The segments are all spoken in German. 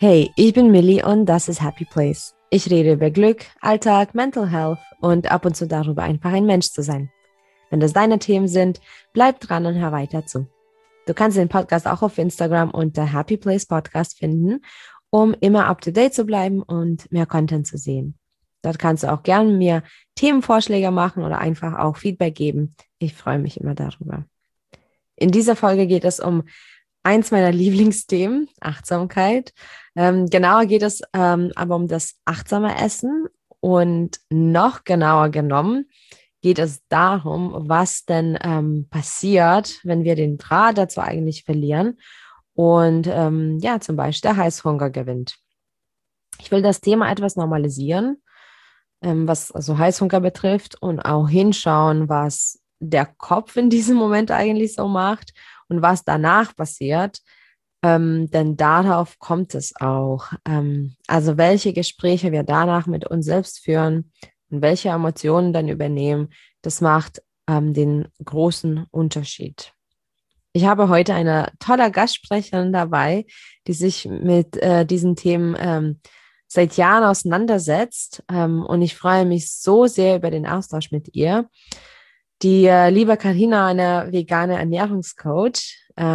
Hey, ich bin Millie und das ist Happy Place. Ich rede über Glück, Alltag, Mental Health und ab und zu darüber, einfach ein Mensch zu sein. Wenn das deine Themen sind, bleib dran und hör weiter zu. Du kannst den Podcast auch auf Instagram unter Happy Place Podcast finden, um immer up to date zu bleiben und mehr Content zu sehen. Dort kannst du auch gerne mir Themenvorschläge machen oder einfach auch Feedback geben. Ich freue mich immer darüber. In dieser Folge geht es um eins meiner Lieblingsthemen, Achtsamkeit. Genauer geht es aber um das achtsame Essen und noch genauer genommen geht es darum, was denn passiert, wenn wir den Draht dazu eigentlich verlieren und ja, zum Beispiel der Heißhunger gewinnt. Ich will das Thema etwas normalisieren, was also Heißhunger betrifft und auch hinschauen, was der Kopf in diesem Moment eigentlich so macht und was danach passiert, denn darauf kommt es auch. Also welche Gespräche wir danach mit uns selbst führen und welche Emotionen dann übernehmen, das macht den großen Unterschied. Ich habe heute eine tolle Gastsprecherin dabei, die sich mit diesen Themen seit Jahren auseinandersetzt. Und ich freue mich so sehr über den Austausch mit ihr. Die liebe Karina, eine vegane Ernährungscoach,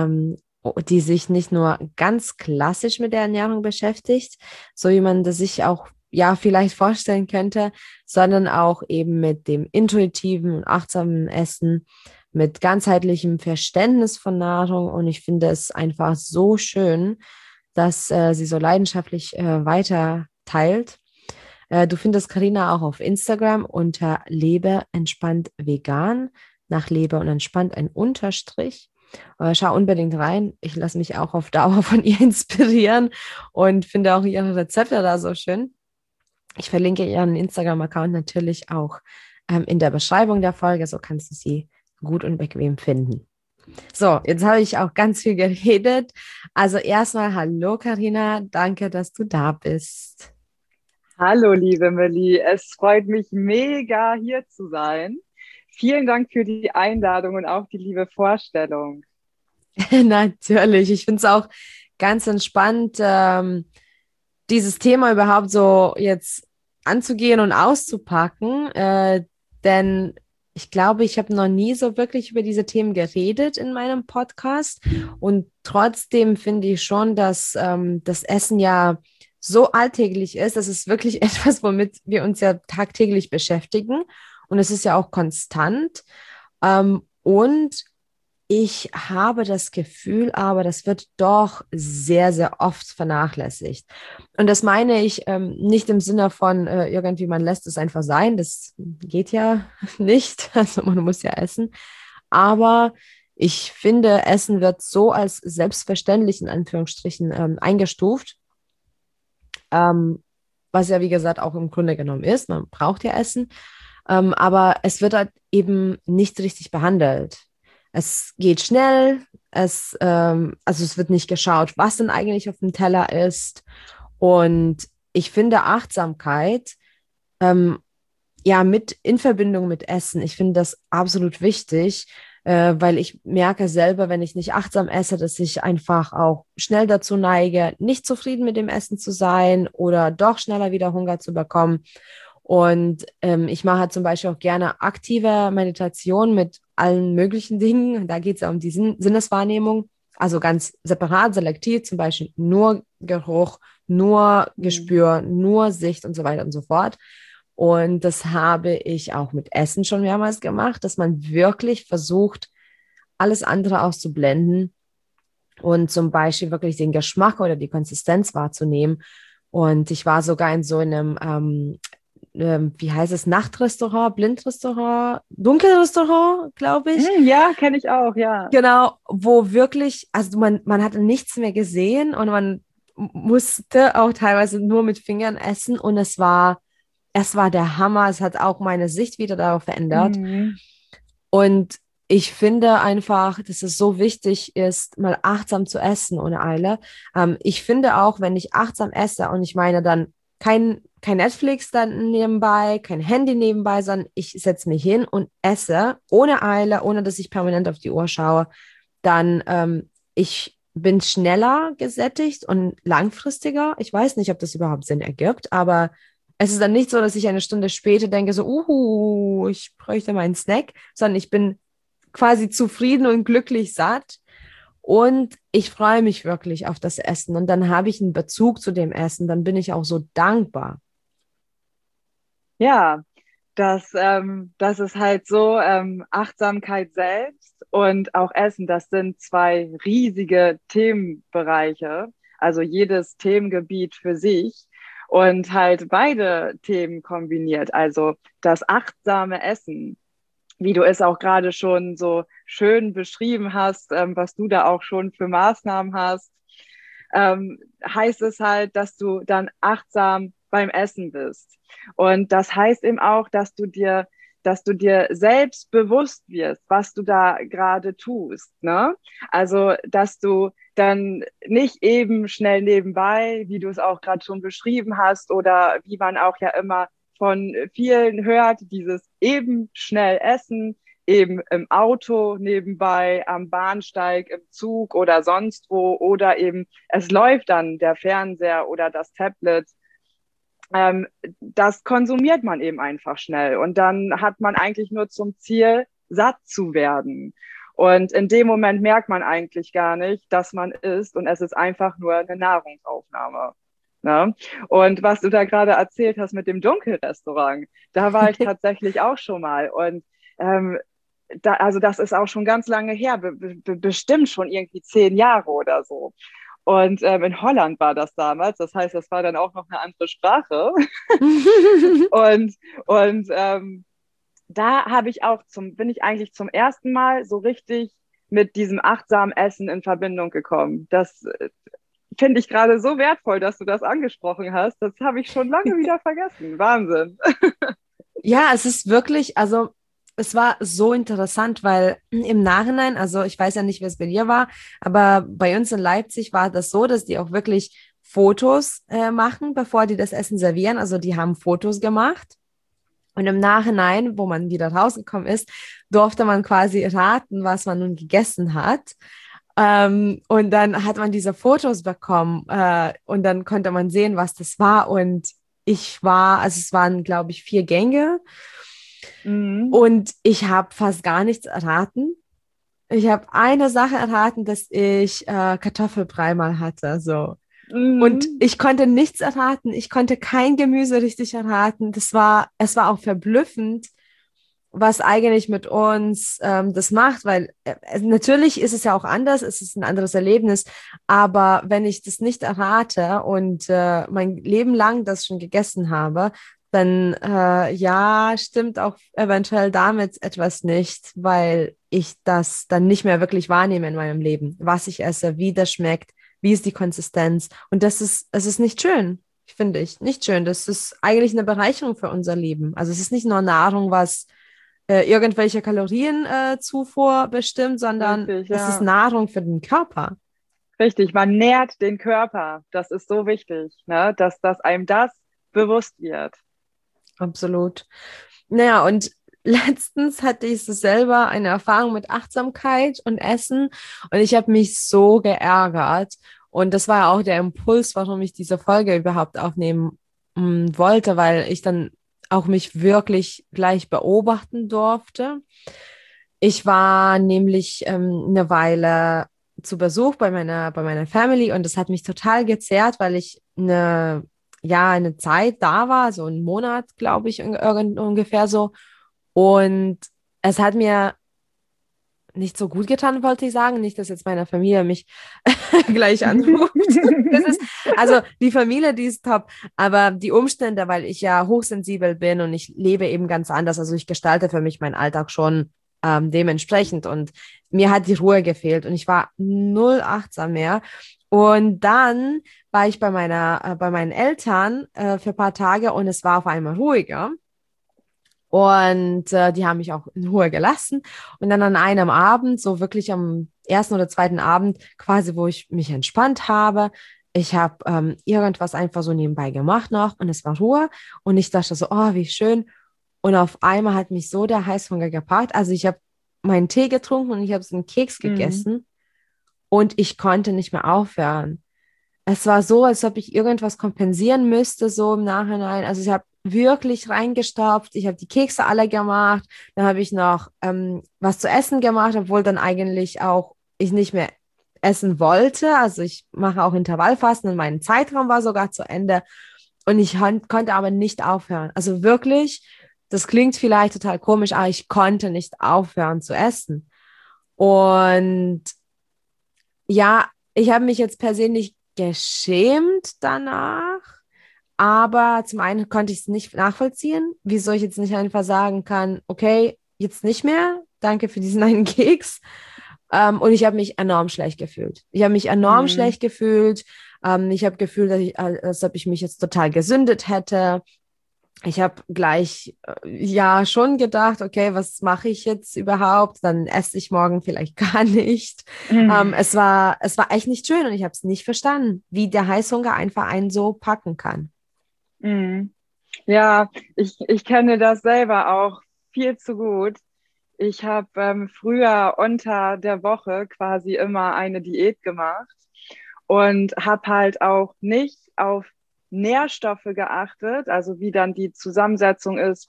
die sich nicht nur ganz klassisch mit der Ernährung beschäftigt, so wie man das sich auch ja vielleicht vorstellen könnte, sondern auch eben mit dem intuitiven und achtsamen Essen, mit ganzheitlichem Verständnis von Nahrung. Und ich finde es einfach so schön, dass sie so leidenschaftlich weiter teilt. Du findest Karina auch auf Instagram unter Lebe entspannt vegan, nach Lebe und entspannt ein Unterstrich. Schau unbedingt rein. Ich lasse mich auch auf Dauer von ihr inspirieren und finde auch ihre Rezepte da so schön. Ich verlinke ihren Instagram-Account natürlich auch in der Beschreibung der Folge, so kannst du sie gut und bequem finden. So, jetzt habe ich auch ganz viel geredet. Also erstmal hallo Karina, danke, dass du da bist. Hallo, liebe Millie. Es freut mich mega, hier zu sein. Vielen Dank für die Einladung und auch die liebe Vorstellung. Natürlich, ich finde es auch ganz entspannt, dieses Thema überhaupt so jetzt anzugehen und auszupacken, denn ich glaube, ich habe noch nie so wirklich über diese Themen geredet in meinem Podcast und trotzdem finde ich schon, dass das Essen ja so alltäglich ist. Das ist wirklich etwas, womit wir uns ja tagtäglich beschäftigen und es ist ja auch konstant. Und ich habe das Gefühl, aber das wird doch sehr, sehr oft vernachlässigt. Und das meine ich nicht im Sinne von irgendwie, man lässt es einfach sein. Das geht ja nicht. Also man muss ja essen. Aber ich finde, Essen wird so als selbstverständlich in Anführungsstrichen eingestuft, ähm, was ja, wie gesagt, auch im Grunde genommen ist. Man braucht ja Essen. Aber es wird halt eben nicht richtig behandelt. Es geht schnell, also es wird nicht geschaut, was denn eigentlich auf dem Teller ist. Und ich finde Achtsamkeit, ähm, ja, mit in Verbindung mit Essen, ich finde das absolut wichtig, weil ich merke selber, wenn ich nicht achtsam esse, dass ich einfach auch schnell dazu neige, nicht zufrieden mit dem Essen zu sein oder doch schneller wieder Hunger zu bekommen. Und ich mache halt zum Beispiel auch gerne aktive Meditation mit allen möglichen Dingen. Da geht es ja um die Sinneswahrnehmung, also ganz separat, selektiv, zum Beispiel nur Geruch, nur Hm. Gespür, nur Sicht und so weiter und so fort. Und das habe ich auch mit Essen schon mehrmals gemacht, dass man wirklich versucht, alles andere auszublenden und zum Beispiel wirklich den Geschmack oder die Konsistenz wahrzunehmen. Und ich war sogar in so einem wie heißt es, Nachtrestaurant, Blindrestaurant, Dunkelrestaurant, glaube ich. Ja, kenne ich auch, ja. Genau, wo wirklich, also man hatte nichts mehr gesehen und man musste auch teilweise nur mit Fingern essen und es war der Hammer. Es hat auch meine Sicht wieder darauf verändert. Mhm. Und ich finde einfach, dass es so wichtig ist, mal achtsam zu essen ohne Eile. Ich finde auch, wenn ich achtsam esse, und ich meine dann kein Netflix dann nebenbei, kein Handy nebenbei, sondern ich setze mich hin und esse ohne Eile, ohne dass ich permanent auf die Uhr schaue, dann ich bin schneller gesättigt und langfristiger. Ich weiß nicht, ob das überhaupt Sinn ergibt, aber es ist dann nicht so, dass ich eine Stunde später denke, so, ich bräuchte meinen Snack, sondern ich bin quasi zufrieden und glücklich satt. Und ich freue mich wirklich auf das Essen. Und dann habe ich einen Bezug zu dem Essen. Dann bin ich auch so dankbar. Ja, das ist halt so, Achtsamkeit selbst und auch Essen, das sind zwei riesige Themenbereiche, also jedes Themengebiet für sich und halt beide Themen kombiniert, also das achtsame Essen, wie du es auch gerade schon so schön beschrieben hast, was du da auch schon für Maßnahmen hast, heißt es halt, dass du dann achtsam beim Essen bist. Und das heißt eben auch, dass du dir selbst bewusst wirst, was du da gerade tust, ne? Also, dass du dann nicht eben schnell nebenbei, wie du es auch gerade schon beschrieben hast, oder wie man auch ja immer von vielen hört, dieses eben schnell essen, eben im Auto nebenbei, am Bahnsteig, im Zug oder sonst wo, oder eben es läuft dann der Fernseher oder das Tablet. Das konsumiert man eben einfach schnell und dann hat man eigentlich nur zum Ziel, satt zu werden. Und in dem Moment merkt man eigentlich gar nicht, dass man isst und es ist einfach nur eine Nahrungsaufnahme. Ne? Und was du da gerade erzählt hast mit dem Dunkelrestaurant, da war ich tatsächlich auch schon mal. Und also das ist auch schon ganz lange her, bestimmt schon irgendwie 10 Jahre oder so. Und in Holland war das damals, das heißt, das war dann auch noch eine andere Sprache. und da bin ich eigentlich zum ersten Mal so richtig mit diesem achtsamen Essen in Verbindung gekommen. Das finde ich gerade so wertvoll, dass du das angesprochen hast. Das habe ich schon lange wieder vergessen. Wahnsinn. Ja, es ist wirklich, also es war so interessant, weil im Nachhinein, also ich weiß ja nicht, wie es bei dir war, aber bei uns in Leipzig war das so, dass die auch wirklich Fotos machen, bevor die das Essen servieren. Also die haben Fotos gemacht. Und im Nachhinein, wo man wieder rausgekommen ist, durfte man quasi raten, was man nun gegessen hat. Und dann hat man diese Fotos bekommen und dann konnte man sehen, was das war. Und also es waren, glaube ich, 4 Gänge. Mhm. Und ich habe fast gar nichts erraten. Ich habe eine Sache erraten, dass ich Kartoffelbrei mal hatte. So. Und Mhm. ich konnte nichts erraten. Ich konnte kein Gemüse richtig erraten. Es war auch verblüffend, was eigentlich mit uns das macht, weil natürlich ist es ja auch anders, es ist ein anderes Erlebnis, aber wenn ich das nicht errate und mein Leben lang das schon gegessen habe, dann ja, stimmt auch eventuell damit etwas nicht, weil ich das dann nicht mehr wirklich wahrnehme in meinem Leben, was ich esse, wie das schmeckt, wie ist die Konsistenz. Und es ist nicht schön, finde ich, nicht schön. Das ist eigentlich eine Bereicherung für unser Leben. Also es ist nicht nur Nahrung, was irgendwelche Kalorienzufuhr Zufuhr bestimmt, sondern Richtig, es ist ja. Nahrung für den Körper. Richtig, man nährt den Körper. Das ist so wichtig, ne? Dass einem das bewusst wird. Absolut. Naja, und letztens hatte ich so selber eine Erfahrung mit Achtsamkeit und Essen und ich habe mich so geärgert. Und das war auch der Impuls, warum ich diese Folge überhaupt aufnehmen wollte, weil ich dann auch mich wirklich gleich beobachten durfte. Ich war nämlich eine Weile zu Besuch bei meiner Family und das hat mich total gezerrt, weil ich eine Zeit da war, so einen Monat, glaube ich, ungefähr so. Und es hat mir nicht so gut getan, wollte ich sagen. Nicht, dass jetzt meine Familie mich gleich anruft. Also die Familie, die ist top, aber die Umstände, weil ich ja hochsensibel bin und ich lebe eben ganz anders. Also ich gestalte für mich meinen Alltag schon dementsprechend und mir hat die Ruhe gefehlt und ich war null achtsam mehr. Und dann war ich bei meinen Eltern für ein paar Tage und es war auf einmal ruhiger. Und die haben mich auch in Ruhe gelassen. Und dann an einem Abend, so wirklich am ersten oder zweiten Abend, quasi, wo ich mich entspannt habe, ich habe irgendwas einfach so nebenbei gemacht noch und es war Ruhe. Und ich dachte so, oh, wie schön. Und auf einmal hat mich so der Heißhunger gepackt. Also ich habe meinen Tee getrunken und ich habe so einen Keks Mhm. gegessen. und ich konnte nicht mehr aufhören. Es war so, als ob ich irgendwas kompensieren müsste, so im Nachhinein. Also ich habe wirklich reingestopft, ich habe die Kekse alle gemacht, dann habe ich noch was zu essen gemacht, obwohl dann eigentlich auch ich nicht mehr essen wollte. Also ich mache auch Intervallfasten und mein Zeitraum war sogar zu Ende und ich konnte aber nicht aufhören. Also wirklich, das klingt vielleicht total komisch, aber ich konnte nicht aufhören zu essen. Und ja, ich habe mich jetzt persönlich geschämt danach, aber zum einen konnte ich es nicht nachvollziehen, wieso ich jetzt nicht einfach sagen kann, okay, jetzt nicht mehr, danke für diesen einen Keks. Und ich habe mich enorm schlecht gefühlt. Ich habe mich enorm schlecht gefühlt. Ich habe gefühlt, als ob ich mich jetzt total gesündet hätte. Ich habe gleich ja schon gedacht, okay, was mache ich jetzt überhaupt? Dann esse ich morgen vielleicht gar nicht. Es war echt nicht schön und ich habe es nicht verstanden, wie der Heißhunger einfach einen so packen kann. Mhm. Ja, ich kenne das selber auch viel zu gut. Ich habe früher unter der Woche quasi immer eine Diät gemacht und habe halt auch nicht auf Nährstoffe geachtet, also wie dann die Zusammensetzung ist,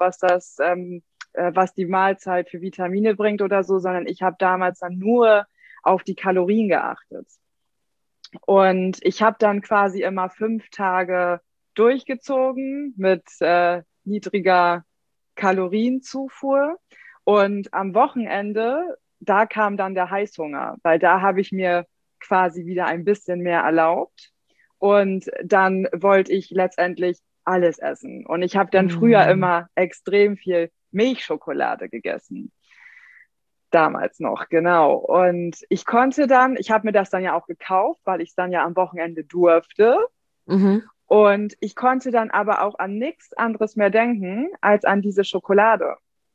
was die Mahlzeit für Vitamine bringt oder so, sondern ich habe damals dann nur auf die Kalorien geachtet. Und ich habe dann quasi immer 5 Tage durchgezogen mit niedriger Kalorienzufuhr. Und am Wochenende, da kam dann der Heißhunger, weil da habe ich mir quasi wieder ein bisschen mehr erlaubt. Und dann wollte ich letztendlich alles essen. Und ich habe dann früher Mm. immer extrem viel Milchschokolade gegessen. Damals noch, genau. Und ich habe mir das dann ja auch gekauft, weil ich es dann ja am Wochenende durfte. Mhm. Und ich konnte dann aber auch an nichts anderes mehr denken, als an diese Schokolade.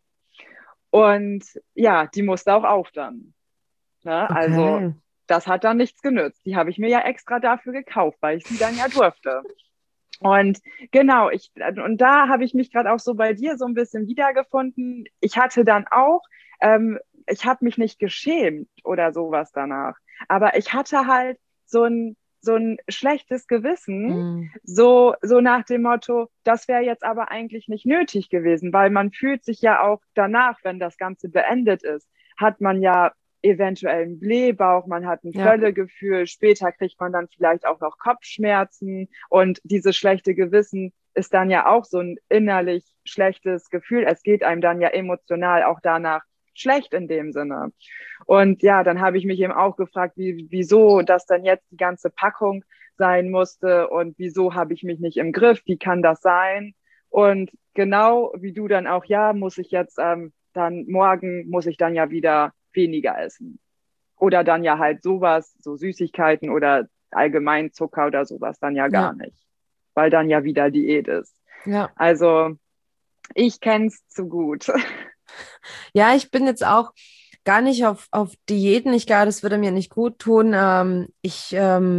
Und ja, die musste auch auf dann. Ne? Also Okay. das hat dann nichts genützt. Die habe ich mir ja extra dafür gekauft, weil ich sie dann ja durfte. Und genau, und da habe ich mich gerade auch so bei dir so ein bisschen wiedergefunden. Ich hatte dann auch, ich habe mich nicht geschämt oder sowas danach, aber ich hatte halt so ein schlechtes Gewissen, Mm. so nach dem Motto, das wäre jetzt aber eigentlich nicht nötig gewesen, weil man fühlt sich ja auch danach, wenn das Ganze beendet ist, hat man ja eventuell einen Blähbauch, man hat ein Ja, Völlegefühl, später kriegt man dann vielleicht auch noch Kopfschmerzen und dieses schlechte Gewissen ist dann ja auch so ein innerlich schlechtes Gefühl. Es geht einem dann ja emotional auch danach schlecht in dem Sinne. Und ja, dann habe ich mich eben auch gefragt, wieso das dann jetzt die ganze Packung sein musste und wieso habe ich mich nicht im Griff, wie kann das sein? Und genau wie du dann auch, ja, muss ich jetzt dann morgen, muss ich dann ja wieder weniger essen. Oder dann ja halt sowas, so Süßigkeiten oder allgemein Zucker oder sowas dann ja gar ja, nicht, weil dann ja wieder Diät ist. ja. Also ich kenne es zu gut. Ja, ich bin jetzt auch gar nicht auf Diäten. Ich glaube, das würde mir nicht gut tun. Ich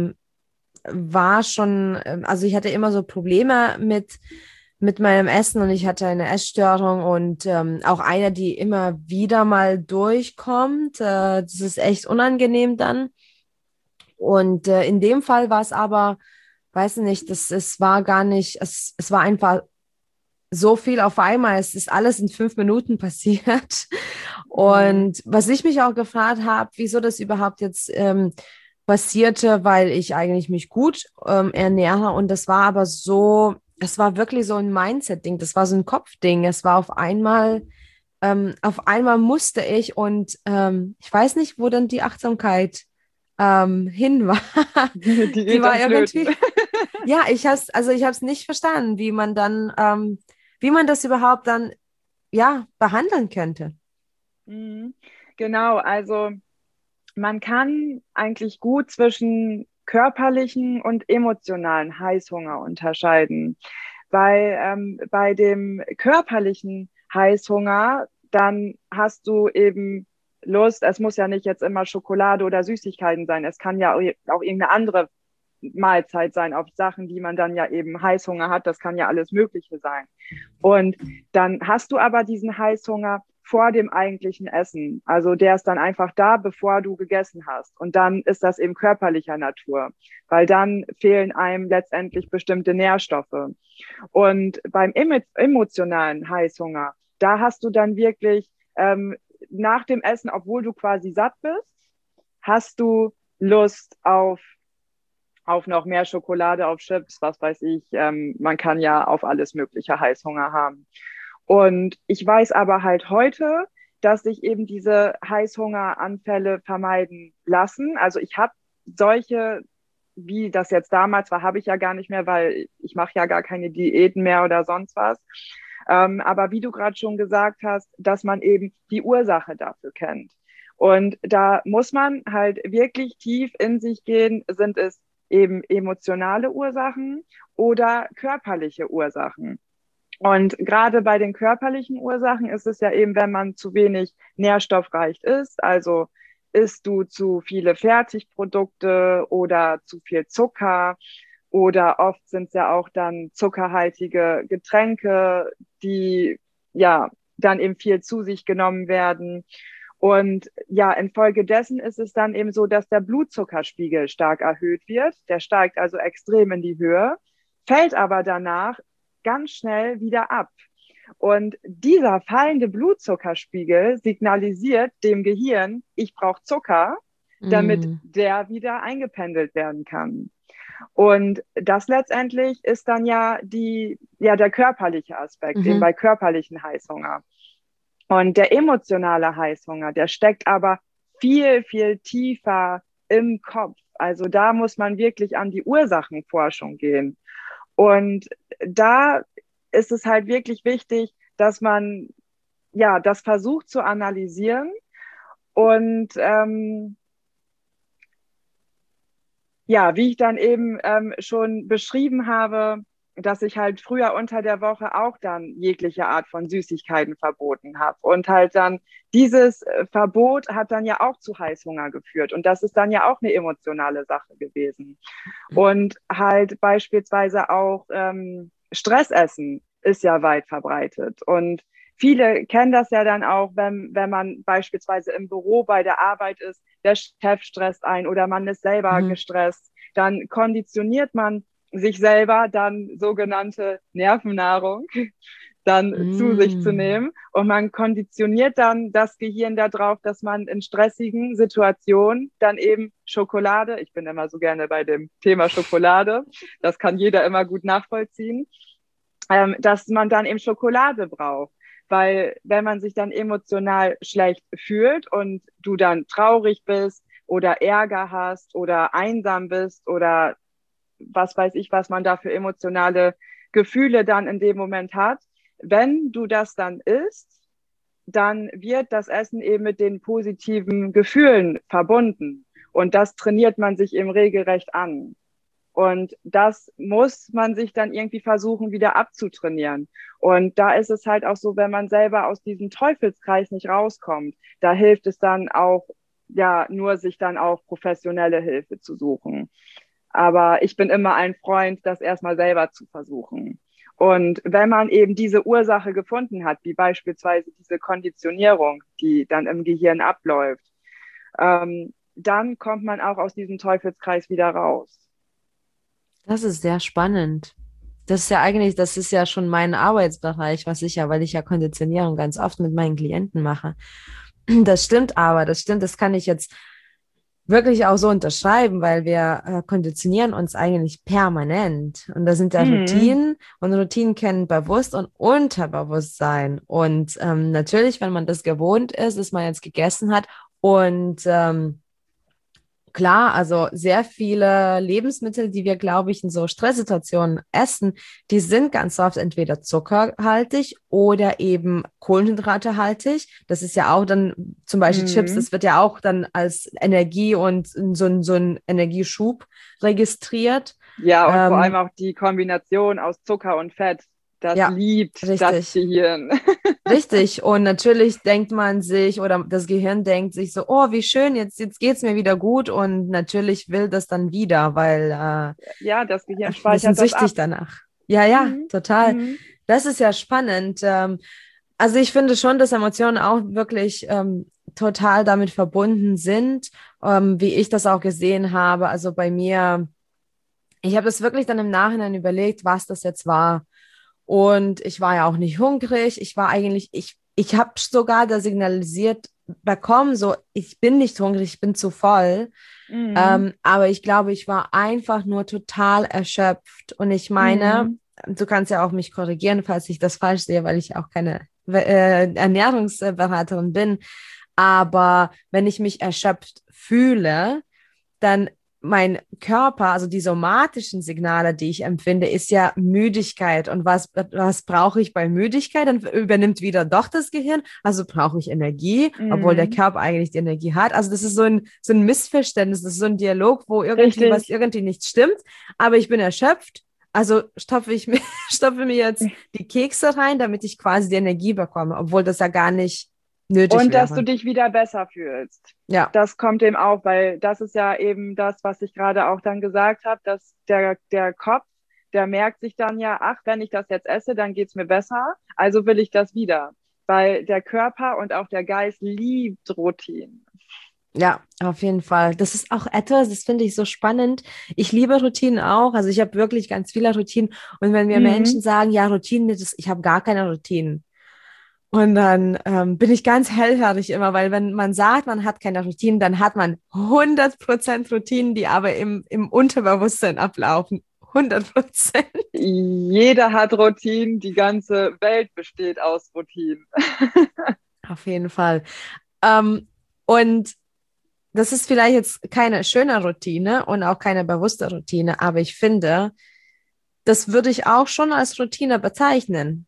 war schon, also ich hatte immer so Probleme mit meinem Essen und ich hatte eine Essstörung und auch eine, die immer wieder mal durchkommt. Das ist echt unangenehm dann. Und in dem Fall war es aber, weiß nicht, es war gar nicht, es war einfach so viel auf einmal. Es ist alles in 5 Minuten passiert. Mhm. Und was ich mich auch gefragt habe, wieso das überhaupt jetzt passierte, weil ich eigentlich mich gut ernähre. Und das war aber so, es war wirklich so ein Mindset-Ding, das war so ein Kopfding. Es war auf einmal musste ich und ich weiß nicht, wo dann die Achtsamkeit hin war. Die Diät war am Flöten. irgendwie, ja, ich habe es nicht verstanden, wie man das überhaupt dann, ja, behandeln könnte. Mhm. Genau, also man kann eigentlich gut zwischen körperlichen und emotionalen Heißhunger unterscheiden, weil bei dem körperlichen Heißhunger, dann hast du eben Lust, es muss ja nicht jetzt immer Schokolade oder Süßigkeiten sein, es kann ja auch irgendeine andere Mahlzeit sein, auf Sachen, die man dann ja eben Heißhunger hat, das kann ja alles Mögliche sein. Und dann hast du aber diesen Heißhunger vor dem eigentlichen Essen. Also der ist dann einfach da, bevor du gegessen hast. Und dann ist das eben körperlicher Natur, weil dann fehlen einem letztendlich bestimmte Nährstoffe. Und beim emotionalen Heißhunger, da hast du dann wirklich nach dem Essen, obwohl du quasi satt bist, hast du Lust auf noch mehr Schokolade, auf Chips, was weiß ich. Man kann ja auf alles mögliche Heißhunger haben. Und ich weiß aber halt heute, dass sich eben diese Heißhungeranfälle vermeiden lassen. Also ich habe solche, wie das jetzt damals war, habe ich ja gar nicht mehr, weil ich mache ja gar keine Diäten mehr oder sonst was. Aber wie du gerade schon gesagt hast, dass man eben die Ursache dafür kennt. Und da muss man halt wirklich tief in sich gehen, sind es eben emotionale Ursachen oder körperliche Ursachen. Und gerade bei den körperlichen Ursachen ist es ja eben, wenn man zu wenig nährstoffreich ist, also isst du zu viele Fertigprodukte oder zu viel Zucker oder oft sind es ja auch dann zuckerhaltige Getränke, die ja dann eben viel zu sich genommen werden. Und ja, infolgedessen ist es dann eben so, dass der Blutzuckerspiegel stark erhöht wird. Der steigt also extrem in die Höhe, fällt aber danach ganz schnell wieder ab. Und dieser fallende Blutzuckerspiegel signalisiert dem Gehirn, ich brauche Zucker, damit der wieder eingependelt werden kann. Und das letztendlich ist dann ja der körperliche Aspekt, eben bei körperlichen Heißhunger. Und der emotionale Heißhunger, der steckt aber viel, viel tiefer im Kopf. Also da muss man wirklich an die Ursachenforschung gehen. Und da ist es halt wirklich wichtig, dass man ja das versucht zu analysieren und wie ich dann eben schon beschrieben habe, dass ich halt früher unter der Woche auch dann jegliche Art von Süßigkeiten verboten habe. Und halt dann dieses Verbot hat dann ja auch zu Heißhunger geführt. Und das ist dann ja auch eine emotionale Sache gewesen. Und halt beispielsweise auch Stressessen ist ja weit verbreitet. Und viele kennen das ja dann auch, wenn man beispielsweise im Büro bei der Arbeit ist, der Chef stresst ein oder man ist selber gestresst, dann konditioniert man sich selber dann sogenannte Nervennahrung dann zu sich zu nehmen. Und man konditioniert dann das Gehirn darauf, dass man in stressigen Situationen dann eben Schokolade, ich bin immer so gerne bei dem Thema Schokolade, das kann jeder immer gut nachvollziehen, dass man dann eben Schokolade braucht. Weil wenn man sich dann emotional schlecht fühlt und du dann traurig bist oder Ärger hast oder einsam bist oder was weiß ich, was man da für emotionale Gefühle dann in dem Moment hat, wenn du das dann isst, dann wird das Essen eben mit den positiven Gefühlen verbunden. Und das trainiert man sich eben regelrecht an. Und das muss man sich dann irgendwie versuchen, wieder abzutrainieren. Und da ist es halt auch so, wenn man selber aus diesem Teufelskreis nicht rauskommt, da hilft es dann auch, nur sich dann auch professionelle Hilfe zu suchen. Aber ich bin immer ein Freund, das erstmal selber zu versuchen. Und wenn man eben diese Ursache gefunden hat, wie beispielsweise diese Konditionierung, die dann im Gehirn abläuft, dann kommt man auch aus diesem Teufelskreis wieder raus. Das ist sehr spannend. Das ist ja schon mein Arbeitsbereich, weil ich ja Konditionierung ganz oft mit meinen Klienten mache. Das stimmt, das kann ich jetzt wirklich auch so unterschreiben, weil wir konditionieren uns eigentlich permanent. Und das sind ja Routinen und Routinen kennen Bewusst- und Unterbewusstsein. Und natürlich, wenn man das gewohnt ist, dass man jetzt gegessen hat und klar, also sehr viele Lebensmittel, die wir, glaube ich, in so Stresssituationen essen, die sind ganz oft entweder zuckerhaltig oder eben kohlenhydratehaltig. Das ist ja auch dann zum Beispiel Chips, das wird ja auch dann als Energie und so ein Energieschub registriert. Ja, und vor allem auch die Kombination aus Zucker und Fett. Das liebt das Gehirn. Richtig. Und natürlich denkt man sich oder das Gehirn denkt sich so, oh, wie schön, jetzt geht's mir wieder gut. Und natürlich will das dann wieder, weil das Gehirn speichert das ab. Süchtig danach. Ja, total. Das ist ja spannend. Also ich finde schon, dass Emotionen auch wirklich total damit verbunden sind, wie ich das auch gesehen habe. Also bei mir, ich habe das wirklich dann im Nachhinein überlegt, was das jetzt war. Und ich war ja auch nicht hungrig. Ich war eigentlich, ich habe sogar da signalisiert bekommen, so, ich bin nicht hungrig, ich bin zu voll. Mhm. Aber ich glaube, ich war einfach nur total erschöpft. Und ich meine, Mhm. du kannst ja auch mich korrigieren, falls ich das falsch sehe, weil ich auch keine Ernährungsberaterin bin. Aber wenn ich mich erschöpft fühle, dann mein Körper, also die somatischen Signale, die ich empfinde, ist ja Müdigkeit. Und was brauche ich bei Müdigkeit? Dann übernimmt wieder doch das Gehirn. Also brauche ich Energie, obwohl der Mhm. Körper eigentlich die Energie hat. Also das ist so ein Missverständnis, das ist so ein Dialog, wo irgendwie was Richtig. irgendwie nicht stimmt. Aber ich bin erschöpft. Also stopfe mir jetzt die Kekse rein, damit ich quasi die Energie bekomme, obwohl das ja gar nicht nötig Und dass du wäre. dich wieder besser fühlst. Ja. Das kommt eben auch, weil das ist ja eben das, was ich gerade auch dann gesagt habe, dass der Kopf, der merkt sich dann ja, ach, wenn ich das jetzt esse, dann geht's mir besser, also will ich das wieder. Weil der Körper und auch der Geist liebt Routine. Ja, auf jeden Fall. Das ist auch etwas, das finde ich so spannend. Ich liebe Routinen auch. Also ich habe wirklich ganz viele Routinen. Und wenn mir Menschen Mhm. sagen, ja, Routinen, ich habe gar keine Routinen. Und dann bin ich ganz hellhörig immer, weil wenn man sagt, man hat keine Routinen, dann hat man 100% Routinen, die aber im Unterbewusstsein ablaufen. 100%. Jeder hat Routinen, die ganze Welt besteht aus Routinen. Auf jeden Fall. Ähm, und das ist vielleicht jetzt keine schöne Routine und auch keine bewusste Routine, aber ich finde, das würde ich auch schon als Routine bezeichnen.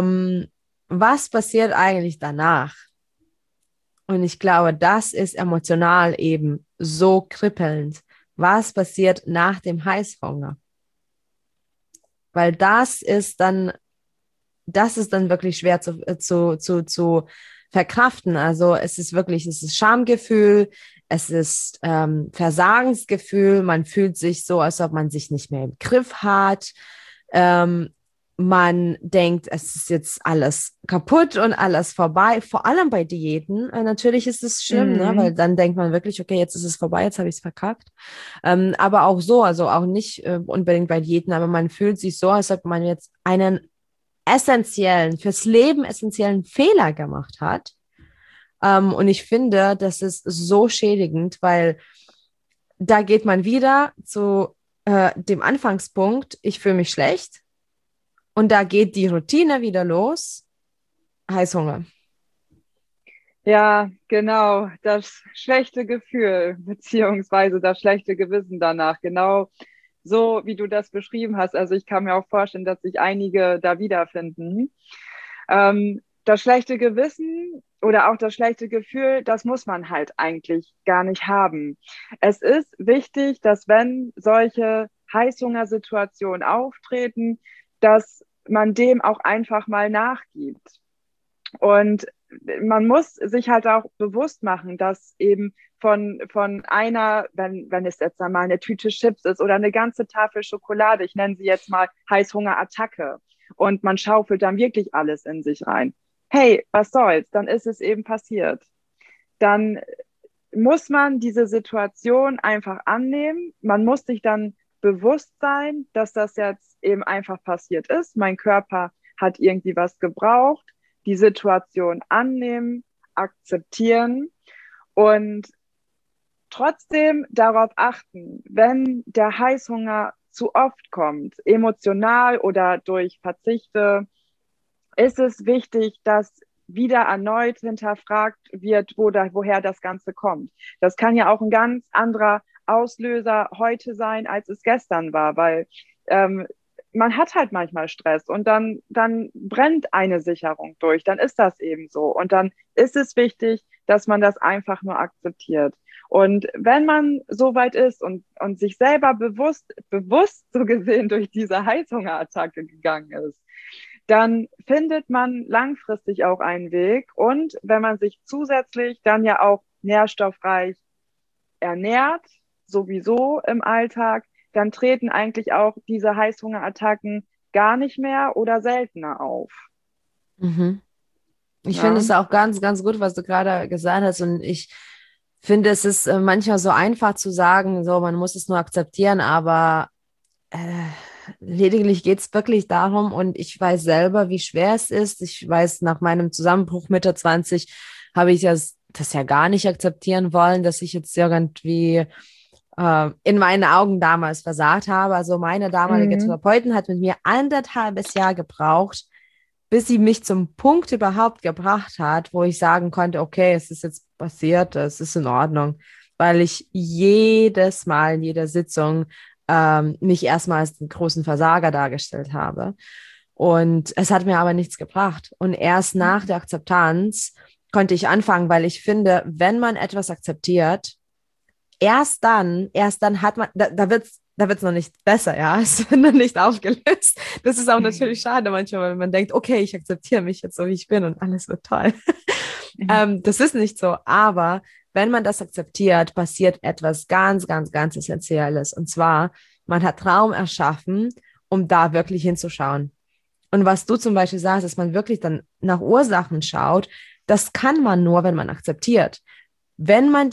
Was passiert eigentlich danach? Und ich glaube, das ist emotional eben so kribbelnd. Was passiert nach dem Heißhunger? Weil das ist dann wirklich schwer zu verkraften. Also es ist Schamgefühl, es ist Versagensgefühl, man fühlt sich so, als ob man sich nicht mehr im Griff hat. Ähm, Man denkt, es ist jetzt alles kaputt und alles vorbei. Vor allem bei Diäten. Natürlich ist es schlimm, ne? Weil Mhm. dann denkt man wirklich, okay, jetzt ist es vorbei, jetzt habe ich es verkackt. Aber auch so, also auch nicht unbedingt bei Diäten, aber man fühlt sich so, als ob man jetzt einen fürs Leben essentiellen Fehler gemacht hat. Und ich finde, das ist so schädigend, weil da geht man wieder zu dem Anfangspunkt, ich fühle mich schlecht und da geht die Routine wieder los, Heißhunger. Ja, genau, das schlechte Gefühl, beziehungsweise das schlechte Gewissen danach, genau so, wie du das beschrieben hast. Also ich kann mir auch vorstellen, dass sich einige da wiederfinden. Das schlechte Gewissen oder auch das schlechte Gefühl, das muss man halt eigentlich gar nicht haben. Es ist wichtig, dass wenn solche Heißhungersituationen auftreten, dass man dem auch einfach mal nachgibt. Und man muss sich halt auch bewusst machen, dass eben von einer, wenn es jetzt einmal eine Tüte Chips ist oder eine ganze Tafel Schokolade, ich nenne sie jetzt mal Heißhungerattacke, und man schaufelt dann wirklich alles in sich rein. Hey, was soll's? Dann ist es eben passiert. Dann muss man diese Situation einfach annehmen. Man muss sich dann bewusst sein, dass das jetzt eben einfach passiert ist. Mein Körper hat irgendwie was gebraucht, die Situation annehmen, akzeptieren und trotzdem darauf achten, wenn der Heißhunger zu oft kommt, emotional oder durch Verzichte, ist es wichtig, dass wieder erneut hinterfragt wird, woher das Ganze kommt. Das kann ja auch ein ganz anderer Auslöser heute sein, als es gestern war, weil man hat halt manchmal Stress und dann brennt eine Sicherung durch, dann ist das eben so. Und dann ist es wichtig, dass man das einfach nur akzeptiert. Und wenn man so weit ist und sich selber bewusst so gesehen durch diese Heißhungerattacke gegangen ist, dann findet man langfristig auch einen Weg. Und wenn man sich zusätzlich dann ja auch nährstoffreich ernährt, sowieso im Alltag, dann treten eigentlich auch diese Heißhungerattacken gar nicht mehr oder seltener auf. Mhm. Ich finde Ja. es auch ganz, ganz gut, was du gerade gesagt hast. Und ich finde, es ist manchmal so einfach zu sagen, so, man muss es nur akzeptieren, aber äh, lediglich geht es wirklich darum, und ich weiß selber, wie schwer es ist. Ich weiß, nach meinem Zusammenbruch Mitte 20 habe ich das ja gar nicht akzeptieren wollen, dass ich jetzt irgendwie in meinen Augen damals versagt habe. Also meine damalige Mhm. Therapeutin hat mit mir 1,5 Jahre gebraucht, bis sie mich zum Punkt überhaupt gebracht hat, wo ich sagen konnte, okay, es ist jetzt passiert, es ist in Ordnung, weil ich jedes Mal in jeder Sitzung mich erstmal als den großen Versager dargestellt habe. Und es hat mir aber nichts gebracht. Und erst nach der Akzeptanz konnte ich anfangen, weil ich finde, wenn man etwas akzeptiert, erst dann hat man, da wird's noch nicht besser, ja, es wird noch nicht aufgelöst. Das ist auch natürlich schade manchmal, wenn man denkt, okay, ich akzeptiere mich jetzt so, wie ich bin und alles wird toll. Das ist nicht so, aber wenn man das akzeptiert, passiert etwas ganz, ganz, ganz Essentielles. Und zwar, man hat Raum erschaffen, um da wirklich hinzuschauen. Und was du zum Beispiel sagst, dass man wirklich dann nach Ursachen schaut, das kann man nur, wenn man akzeptiert. Wenn man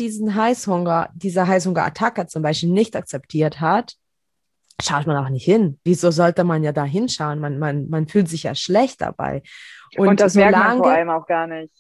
diese Heißhungerattacke zum Beispiel nicht akzeptiert hat, schaut man auch nicht hin. Wieso sollte man ja da hinschauen? Man fühlt sich ja schlecht dabei. Und Und das merkt man vor solange, allem auch gar nicht.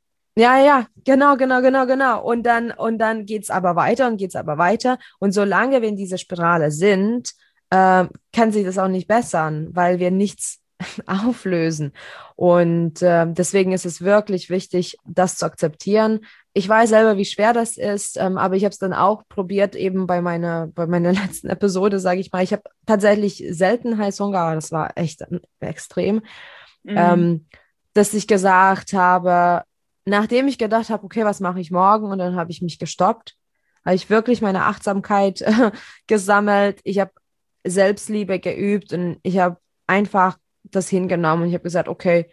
ja, genau. Und dann geht's aber weiter und geht's aber weiter. Und solange wir in dieser Spirale sind, kann sich das auch nicht bessern, weil wir nichts auflösen. Und deswegen ist es wirklich wichtig, das zu akzeptieren. Ich weiß selber, wie schwer das ist, aber ich habe es dann auch probiert, eben bei meiner letzten Episode, sage ich mal. Ich habe tatsächlich selten Heißhunger, aber das war echt extrem, Mhm. ähm, dass ich gesagt habe, nachdem ich gedacht habe, okay, was mache ich morgen? Und dann habe ich mich gestoppt, habe ich wirklich meine Achtsamkeit gesammelt. Ich habe Selbstliebe geübt und ich habe einfach das hingenommen und ich habe gesagt,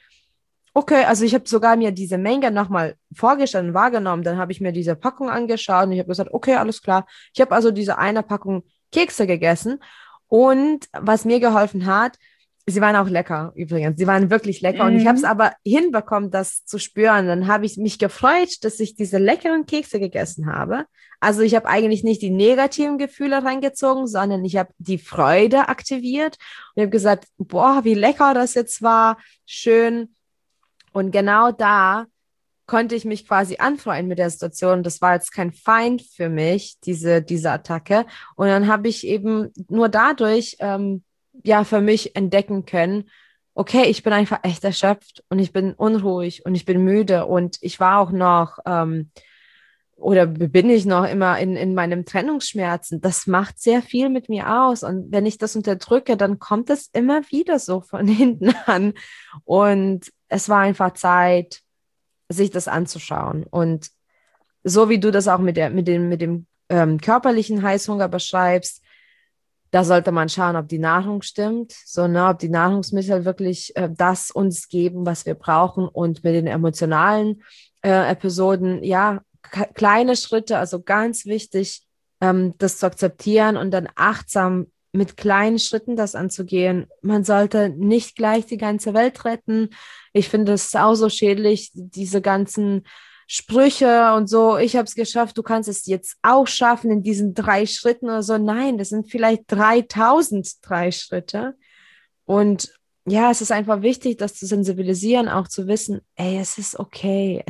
okay, also ich habe sogar mir diese Menge nochmal vorgestellt und wahrgenommen. Dann habe ich mir diese Packung angeschaut und ich habe gesagt, okay, alles klar. Ich habe also diese eine Packung Kekse gegessen und was mir geholfen hat, sie waren auch lecker übrigens. Sie waren wirklich lecker und ich habe es Mhm. aber hinbekommen, das zu spüren. Dann habe ich mich gefreut, dass ich diese leckeren Kekse gegessen habe. Also ich habe eigentlich nicht die negativen Gefühle reingezogen, sondern ich habe die Freude aktiviert und habe gesagt, boah, wie lecker das jetzt war, schön. Und genau da konnte ich mich quasi anfreunden mit der Situation. Das war jetzt kein Feind für mich, diese Attacke. Und dann habe ich eben nur dadurch ja für mich entdecken können, okay, ich bin einfach echt erschöpft und ich bin unruhig und ich bin müde und ich war auch noch oder bin ich noch immer in meinem Trennungsschmerzen. Das macht sehr viel mit mir aus. Und wenn ich das unterdrücke, dann kommt es immer wieder so von hinten an. Und es war einfach Zeit, sich das anzuschauen. Und so wie du das auch mit dem körperlichen Heißhunger beschreibst, da sollte man schauen, ob die Nahrung stimmt, so, ne, ob die Nahrungsmittel wirklich das uns geben, was wir brauchen. Und mit den emotionalen Episoden, ja, kleine Schritte, also ganz wichtig, das zu akzeptieren und dann achtsam mit kleinen Schritten das anzugehen. Man sollte nicht gleich die ganze Welt retten. Ich finde es auch so schädlich, diese ganzen Sprüche und so, ich habe es geschafft, du kannst es jetzt auch schaffen in diesen 3 Schritten oder so. Nein, das sind vielleicht 3.003 Schritte. Und ja, es ist einfach wichtig, das zu sensibilisieren, auch zu wissen, ey, es ist okay,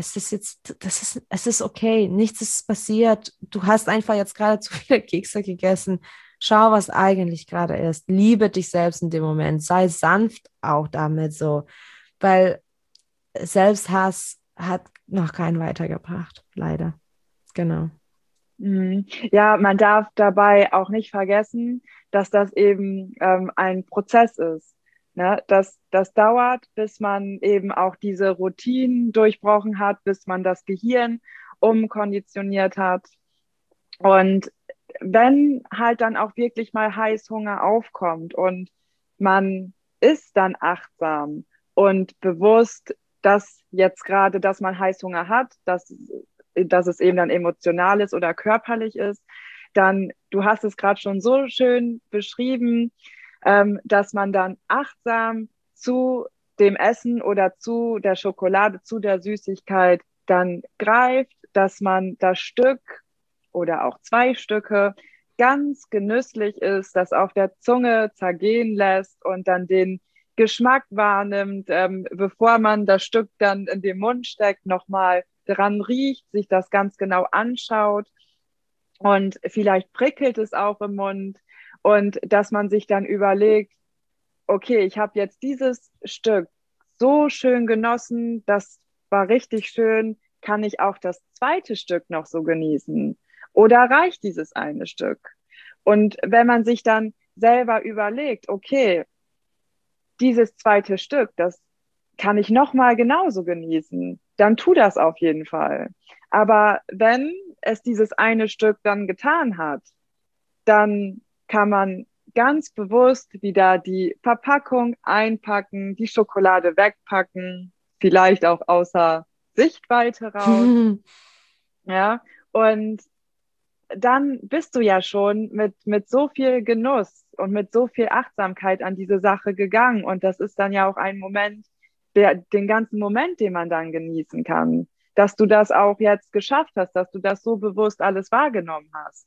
es ist okay, nichts ist passiert. Du hast einfach jetzt gerade zu viele Kekse gegessen. Schau, was eigentlich gerade ist. Liebe dich selbst in dem Moment. Sei sanft auch damit so, weil Selbsthass hat noch keinen weitergebracht, leider. Genau. Mhm. Ja, man darf dabei auch nicht vergessen, dass das eben ein Prozess ist. Ne? Das dauert, bis man eben auch diese Routinen durchbrochen hat, bis man das Gehirn umkonditioniert hat. Und wenn halt dann auch wirklich mal Heißhunger aufkommt und man ist dann achtsam und bewusst, dass jetzt gerade, dass man Heißhunger hat, dass es eben dann emotional ist oder körperlich ist, dann, du hast es gerade schon so schön beschrieben, dass man dann achtsam zu dem Essen oder zu der Schokolade, zu der Süßigkeit dann greift, dass man das Stück oder auch 2 Stücke ganz genüsslich ist, das auf der Zunge zergehen lässt und dann den Geschmack wahrnimmt, bevor man das Stück dann in den Mund steckt, nochmal dran riecht, sich das ganz genau anschaut und vielleicht prickelt es auch im Mund und dass man sich dann überlegt, okay, ich habe jetzt dieses Stück so schön genossen, das war richtig schön, kann ich auch das zweite Stück noch so genießen? Oder reicht dieses eine Stück? Und wenn man sich dann selber überlegt, okay, dieses zweite Stück, das kann ich nochmal genauso genießen, dann tu das auf jeden Fall. Aber wenn es dieses eine Stück dann getan hat, dann kann man ganz bewusst wieder die Verpackung einpacken, die Schokolade wegpacken, vielleicht auch außer Sichtweite raus. Ja, und dann bist du ja schon mit so viel Genuss und mit so viel Achtsamkeit an diese Sache gegangen. Und das ist dann ja auch ein Moment, den ganzen Moment, den man dann genießen kann, dass du das auch jetzt geschafft hast, dass du das so bewusst alles wahrgenommen hast.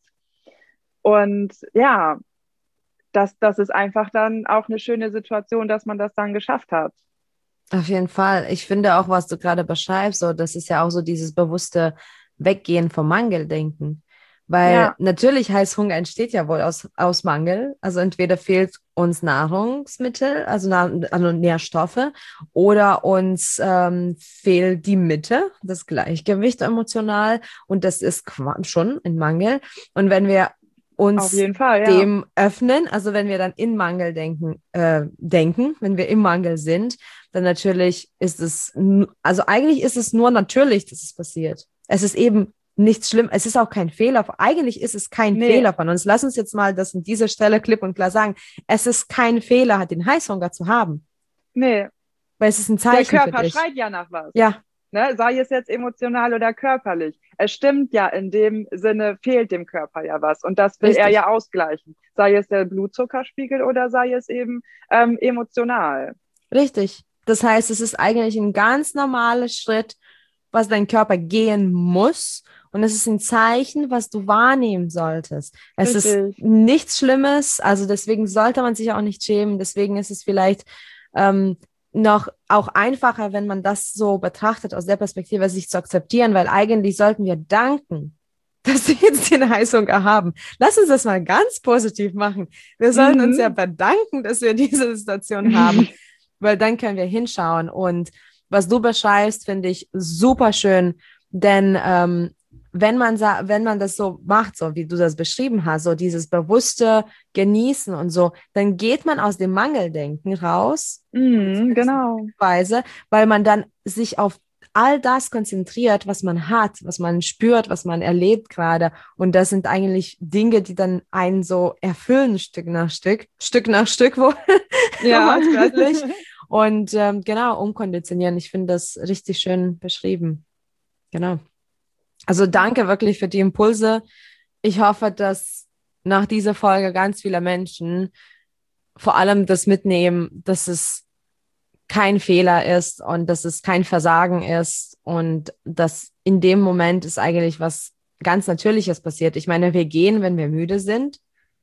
Und ja, das ist einfach dann auch eine schöne Situation, dass man das dann geschafft hat. Auf jeden Fall. Ich finde auch, was du gerade beschreibst, so, das ist ja auch so dieses bewusste Weggehen vom Mangeldenken. Weil Ja, natürlich Heißhunger entsteht ja wohl aus Mangel. Also entweder fehlt uns Nahrungsmittel, also Nährstoffe, oder uns fehlt die Mitte, das Gleichgewicht emotional. Und das ist schon ein Mangel. Und wenn wir auf uns jeden Fall, ja. dem öffnen, also wenn wir dann in Mangel denken, wenn wir im Mangel sind, dann natürlich ist es, also eigentlich ist es nur natürlich, dass es passiert. Es ist eben nichts schlimm. Es ist auch kein Fehler. Eigentlich ist es kein Nee, Fehler von uns. Lass uns jetzt mal das an dieser Stelle klipp und klar sagen. Es ist kein Fehler, den Heißhunger zu haben, nee. weil es ist ein Der Zeichen für Körper dich. schreit ja nach was. Ja, Ne? Sei es jetzt emotional oder körperlich. Es stimmt ja, in dem Sinne fehlt dem Körper ja was. Und das will er richtig, ja ausgleichen. Sei es der Blutzuckerspiegel oder sei es eben emotional. richtig. Das heißt, es ist eigentlich ein ganz normaler Schritt, was dein Körper gehen muss. Und es ist ein Zeichen, was du wahrnehmen solltest. Es ist Richtig. nichts Schlimmes, also deswegen sollte man sich auch nicht schämen. Deswegen ist es vielleicht ähm, noch auch einfacher, wenn man das so betrachtet, aus der Perspektive, sich zu akzeptieren, weil eigentlich sollten wir danken, dass wir jetzt den Heißhunger haben. Lass uns das mal ganz positiv machen. Wir sollten uns ja Mhm. bedanken, dass wir diese Situation haben, weil dann können wir hinschauen. Und was du beschreibst, finde ich super schön, denn wenn man das so macht, so wie du das beschrieben hast, so dieses bewusste Genießen und so, dann geht man aus dem Mangeldenken raus, Mhm, genau. Weise, weil man dann sich auf all das konzentriert, was man hat, was man spürt, was man erlebt gerade. Und das sind eigentlich Dinge, die dann einen so erfüllen, Stück nach Stück wohl, Ja. wortwörtlich. Und genau, umkonditionieren. Ich finde das richtig schön beschrieben. Genau. Also danke wirklich für die Impulse. Ich hoffe, dass nach dieser Folge ganz viele Menschen vor allem das mitnehmen, dass es kein Fehler ist und dass es kein Versagen ist und dass in dem Moment ist eigentlich was ganz Natürliches passiert. Ich meine, wir gehen, wenn wir müde sind.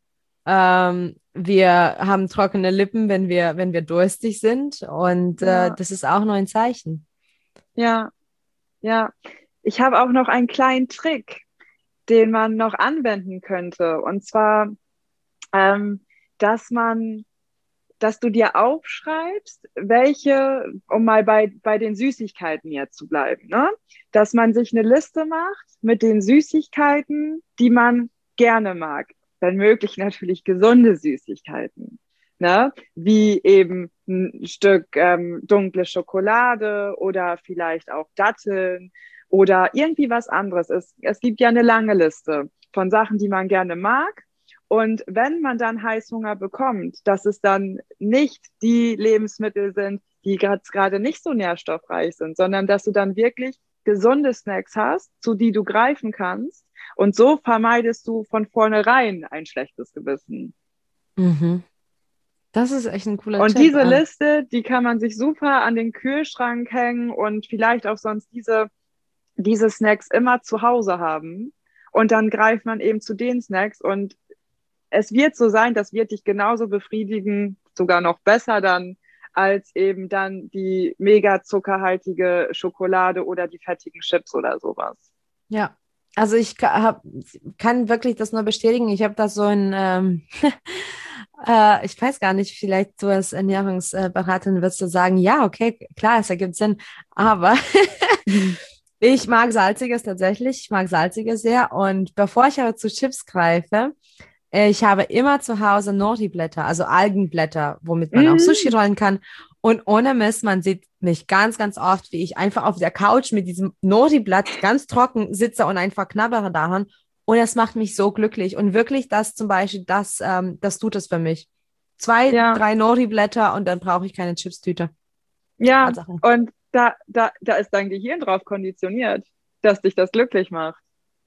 Wir haben trockene Lippen, wenn wir durstig sind und Ja, das ist auch nur ein Zeichen. ja, ja. Ich habe auch noch einen kleinen Trick, den man noch anwenden könnte. Und zwar, ähm, dass man dass du dir aufschreibst, um mal bei den Süßigkeiten jetzt zu bleiben, ne? Dass man sich eine Liste macht mit den Süßigkeiten, die man gerne mag. Wenn möglich natürlich gesunde Süßigkeiten, ne? Wie eben ein Stück dunkle Schokolade oder vielleicht auch Datteln oder irgendwie was anderes. Es gibt ja eine lange Liste von Sachen, die man gerne mag. Und wenn man dann Heißhunger bekommt, dass es dann nicht die Lebensmittel sind, die gerade nicht so nährstoffreich sind, sondern dass du dann wirklich gesunde Snacks hast, zu die du greifen kannst. Und so vermeidest du von vornherein ein schlechtes Gewissen. Mhm. Das ist echt ein cooler Und Tipp. diese Liste, die kann man sich super an den Kühlschrank hängen und vielleicht auch sonst diese Snacks immer zu Hause haben. Und dann greift man eben zu den Snacks und es wird so sein, das wird dich genauso befriedigen, sogar noch besser dann, als eben dann die mega zuckerhaltige Schokolade oder die fettigen Chips oder sowas. Ja, also kann wirklich das nur bestätigen. Ich habe da so ich weiß gar nicht, vielleicht du als Ernährungsberaterin wirst du sagen, ja, okay, klar, es ergibt Sinn, aber ich mag Salziges tatsächlich, ich mag Salziges sehr und bevor ich aber zu Chips greife, ich habe immer zu Hause Nori-Blätter, also Algenblätter, womit man auch Sushi Mhm. rollen kann. Und ohne Mist, man sieht mich ganz, ganz oft, wie ich einfach auf der Couch mit diesem Nori-Blatt ganz trocken sitze und einfach knabbere daran. Und das macht mich so glücklich. Und wirklich, das zum Beispiel, das tut es für mich. Zwei, Ja, drei Nori-Blätter und dann brauche ich keine Chipstüte. ja. Tatsache. Und da ist dein Gehirn drauf konditioniert, dass dich das glücklich macht.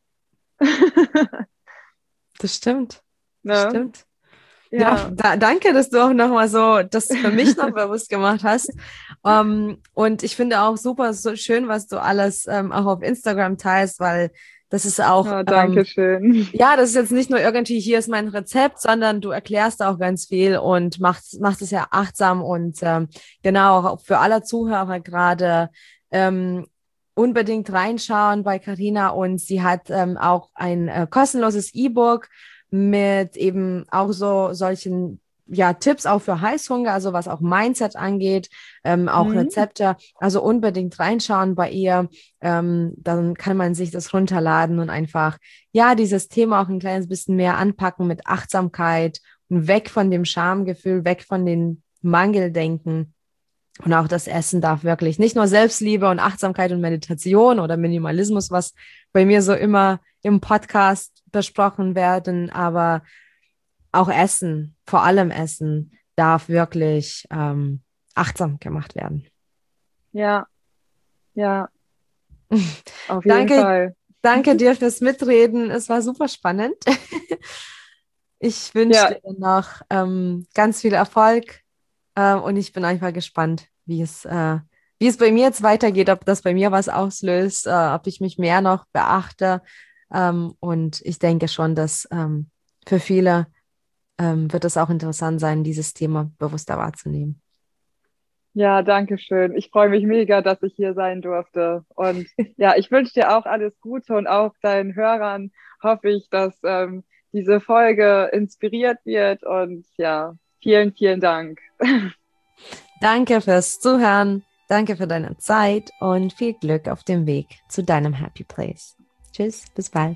Das stimmt. Das Ne? stimmt. Ja, Ja, danke, dass du auch nochmal so das für mich noch bewusst gemacht hast. Und ich finde auch super so schön, was du alles auch auf Instagram teilst, weil das ist auch, ja, danke schön. ja, das ist jetzt nicht nur irgendwie, hier ist mein Rezept, sondern du erklärst auch ganz viel und machst es ja achtsam und genau, auch für alle Zuhörer gerade unbedingt reinschauen bei Carina und sie hat auch ein kostenloses E-Book mit eben auch so solchen ja, Tipps auch für Heißhunger, also was auch Mindset angeht, auch Mhm. Rezepte. Also unbedingt reinschauen bei ihr. Dann kann man sich das runterladen und einfach, ja, dieses Thema auch ein kleines bisschen mehr anpacken mit Achtsamkeit und weg von dem Schamgefühl, weg von den Mangeldenken. Und auch das Essen darf wirklich nicht nur Selbstliebe und Achtsamkeit und Meditation oder Minimalismus, was bei mir so immer im Podcast besprochen werden, aber auch Essen, vor allem Essen, darf wirklich achtsam gemacht werden. Ja, ja, auf jeden Danke, Fall. danke dir fürs Mitreden. Es war super spannend. Ich wünsche Ja, dir noch ganz viel Erfolg und ich bin einfach gespannt, wie es bei mir jetzt weitergeht, ob das bei mir was auslöst, ob ich mich mehr noch beachte. Und ich denke schon, dass für viele wird es auch interessant sein, dieses Thema bewusster wahrzunehmen. ja, danke schön. Ich freue mich mega, dass ich hier sein durfte. Und ja, ich wünsche dir auch alles Gute und auch deinen Hörern hoffe ich, dass diese Folge inspiriert wird. Und ja, vielen, vielen Dank. Danke fürs Zuhören, danke für deine Zeit und viel Glück auf dem Weg zu deinem Happy Place. Tschüss, bis bald.